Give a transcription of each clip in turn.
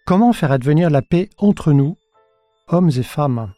Comment faire advenir la paix entre nous, hommes et femmes?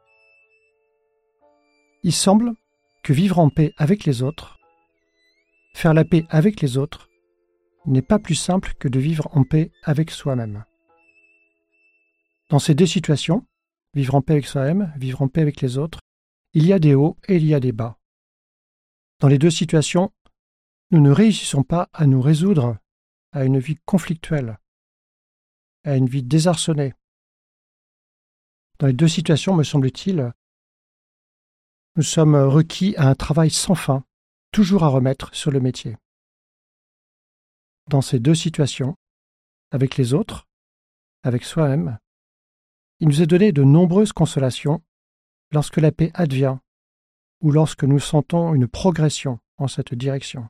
Il semble que vivre en paix avec les autres, faire la paix avec les autres, n'est pas plus simple que de vivre en paix avec soi-même. Dans ces deux situations, vivre en paix avec soi-même, vivre en paix avec les autres, il y a des hauts et il y a des bas. Dans les deux situations, nous ne réussissons pas à nous résoudre à une vie conflictuelle, à une vie désarçonnée. Dans les deux situations, me semble-t-il, nous sommes requis à un travail sans fin, toujours à remettre sur le métier. Dans ces deux situations, avec les autres, avec soi-même, il nous est donné de nombreuses consolations lorsque la paix advient ou lorsque nous sentons une progression en cette direction.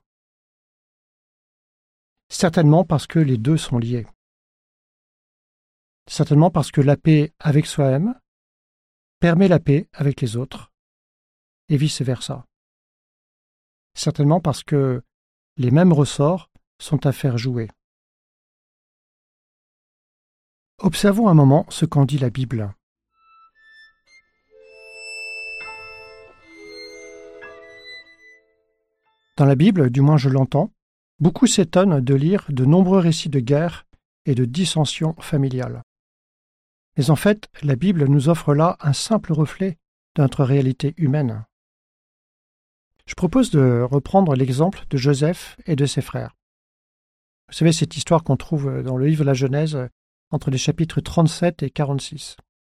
Certainement parce que les deux sont liés. Certainement parce que la paix avec soi-même permet la paix avec les autres, et vice-versa. Certainement parce que les mêmes ressorts sont à faire jouer. Observons un moment ce qu'en dit la Bible. Dans la Bible, du moins je l'entends, beaucoup s'étonnent de lire de nombreux récits de guerre et de dissensions familiales. Mais en fait, la Bible nous offre là un simple reflet de notre réalité humaine. Je propose de reprendre l'exemple de Joseph et de ses frères. Vous savez, cette histoire qu'on trouve dans le livre de la Genèse, entre les chapitres 37 et 46.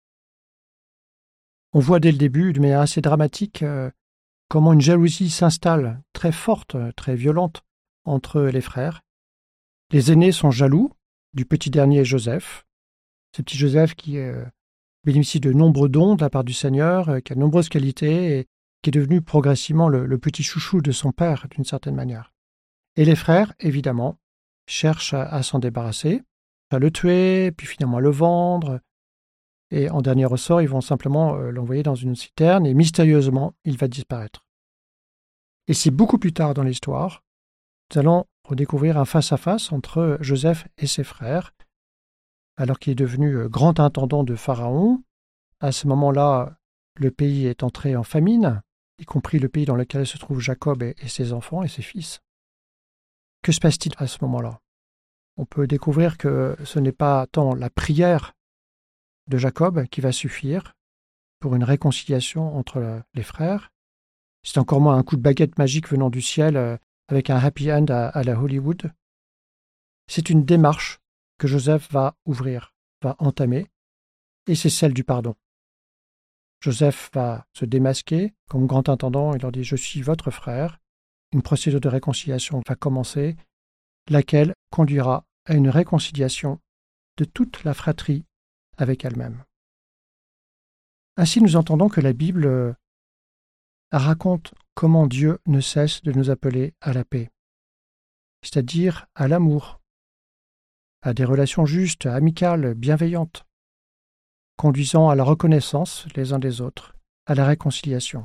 On voit dès le début, de manière assez dramatique, comment une jalousie s'installe très forte, très violente, entre les frères. Les aînés sont jaloux du petit dernier Joseph, ce petit Joseph qui bénéficie de nombreux dons de la part du Seigneur, qui a de nombreuses qualités et qui est devenu progressivement le petit chouchou de son père, d'une certaine manière. Et les frères, évidemment, cherchent à s'en débarrasser, à le tuer, puis finalement à le vendre. Et en dernier ressort, ils vont simplement l'envoyer dans une citerne et mystérieusement, il va disparaître. Et c'est beaucoup plus tard dans l'histoire, nous allons redécouvrir un face-à-face entre Joseph et ses frères, alors qu'il est devenu grand intendant de Pharaon. À ce moment-là, le pays est entré en famine, y compris le pays dans lequel se trouvent Jacob et ses enfants et ses fils. Que se passe-t-il à ce moment-là? On peut découvrir que ce n'est pas tant la prière de Jacob qui va suffire pour une réconciliation entre les frères. C'est encore moins un coup de baguette magique venant du ciel avec un happy end à la Hollywood. C'est une démarche que Joseph va ouvrir, va entamer, et c'est celle du pardon. Joseph va se démasquer comme grand intendant et leur dit « Je suis votre frère ». Une procédure de réconciliation va commencer, laquelle conduira à une réconciliation de toute la fratrie avec elle-même. Ainsi, nous entendons que la Bible raconte comment Dieu ne cesse de nous appeler à la paix, c'est-à-dire à l'amour, à des relations justes, amicales, bienveillantes, conduisant à la reconnaissance les uns des autres, à la réconciliation.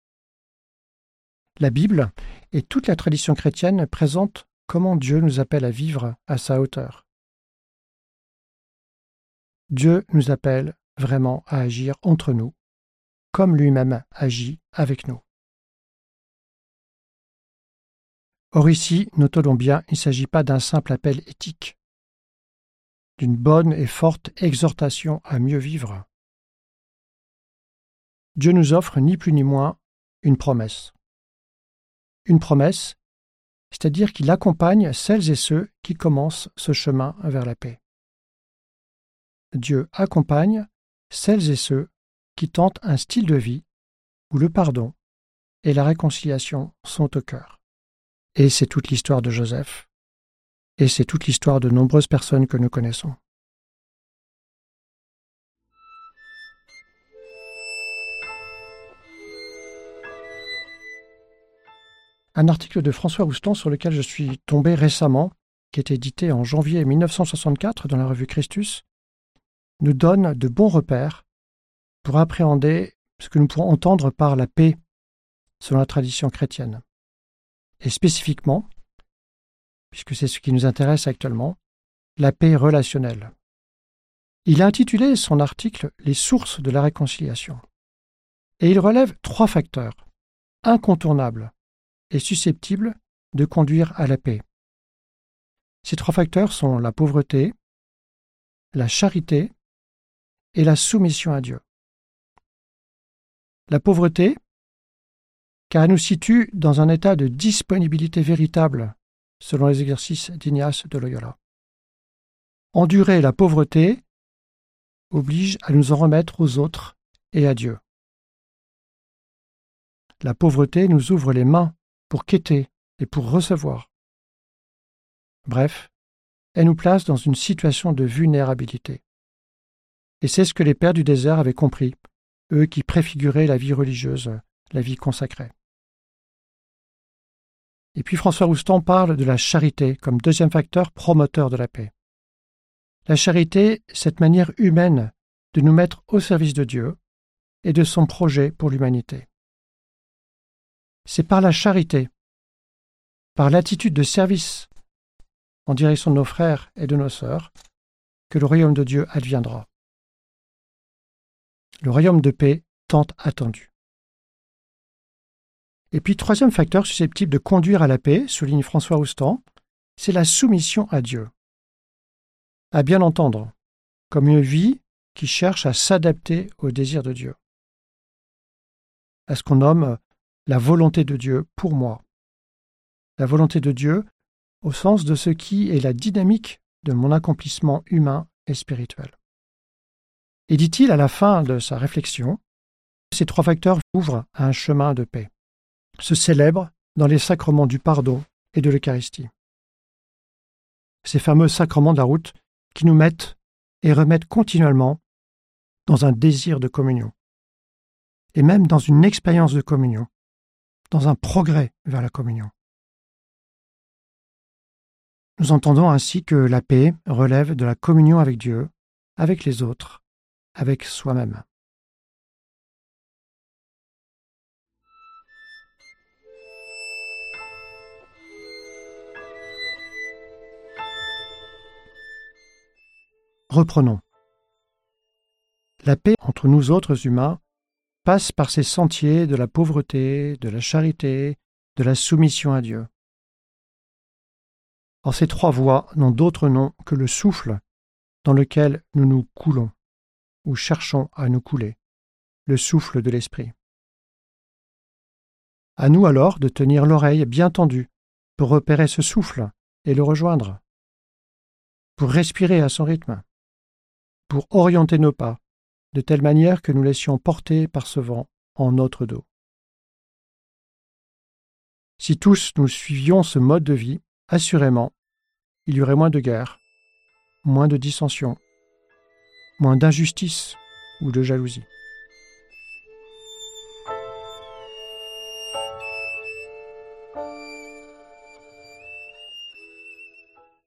La Bible et toute la tradition chrétienne présentent comment Dieu nous appelle à vivre à sa hauteur. Dieu nous appelle vraiment à agir entre nous, comme lui-même agit avec nous. Or ici, notons bien, il ne s'agit pas d'un simple appel éthique, d'une bonne et forte exhortation à mieux vivre. Dieu nous offre ni plus ni moins une promesse. Une promesse, c'est-à-dire qu'il accompagne celles et ceux qui commencent ce chemin vers la paix. Dieu accompagne celles et ceux qui tentent un style de vie où le pardon et la réconciliation sont au cœur. Et c'est toute l'histoire de Joseph, et c'est toute l'histoire de nombreuses personnes que nous connaissons. Un article de François Roustan sur lequel je suis tombé récemment, qui est édité en janvier 1964 dans la revue Christus, nous donne de bons repères pour appréhender ce que nous pourrons entendre par la paix selon la tradition chrétienne. Et spécifiquement, puisque c'est ce qui nous intéresse actuellement, la paix relationnelle. Il a intitulé son article « Les sources de la réconciliation ». Et il relève 3 facteurs incontournables et susceptibles de conduire à la paix. Ces 3 facteurs sont la pauvreté, la charité et la soumission à Dieu. La pauvreté, car elle nous situe dans un état de disponibilité véritable, selon les exercices d'Ignace de Loyola. Endurer la pauvreté oblige à nous en remettre aux autres et à Dieu. La pauvreté nous ouvre les mains pour quêter et pour recevoir. Bref, elle nous place dans une situation de vulnérabilité. Et c'est ce que les pères du désert avaient compris, eux qui préfiguraient la vie religieuse, la vie consacrée. Et puis François Roustan parle de la charité comme deuxième facteur promoteur de la paix. La charité, cette manière humaine de nous mettre au service de Dieu et de son projet pour l'humanité. C'est par la charité, par l'attitude de service en direction de nos frères et de nos sœurs, que le royaume de Dieu adviendra. Le royaume de paix tant attendu. Et puis, troisième facteur susceptible de conduire à la paix, souligne François Roustan, c'est la soumission à Dieu. À bien entendre, comme une vie qui cherche à s'adapter aux désirs de Dieu. À ce qu'on nomme la volonté de Dieu pour moi. La volonté de Dieu au sens de ce qui est la dynamique de mon accomplissement humain et spirituel. Et dit-il à la fin de sa réflexion, ces 3 facteurs ouvrent à un chemin de paix, se célèbrent dans les sacrements du pardon et de l'Eucharistie. Ces fameux sacrements de la route qui nous mettent et remettent continuellement dans un désir de communion, et même dans une expérience de communion, dans un progrès vers la communion. Nous entendons ainsi que la paix relève de la communion avec Dieu, avec les autres, avec soi-même. Reprenons. La paix entre nous autres humains passe par ces sentiers de la pauvreté, de la charité, de la soumission à Dieu. Or, ces 3 voies n'ont d'autre nom que le souffle dans lequel nous nous coulons, ou cherchons à nous couler, le souffle de l'esprit. À nous alors de tenir l'oreille bien tendue pour repérer ce souffle et le rejoindre, pour respirer à son rythme, pour orienter nos pas, de telle manière que nous laissions porter par ce vent en notre dos. Si tous nous suivions ce mode de vie, assurément, il y aurait moins de guerres, moins de dissensions, moins d'injustice ou de jalousie.